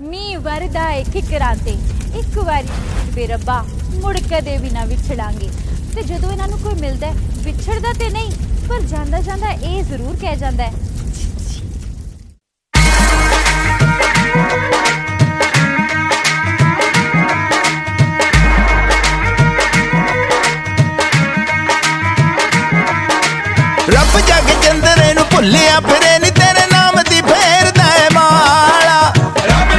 मीह वरदा है किकरां ते एक वारी वे रब्बा मुड़ कदे भी ना विछड़ांगे। ते जदों इन्हां नूं कोई मिलदा है विछड़दा ते नहीं पर जांदा जांदा ये जरूर कह जांदा है रब जग चंदरे नूं भुल्लिया फिरे नी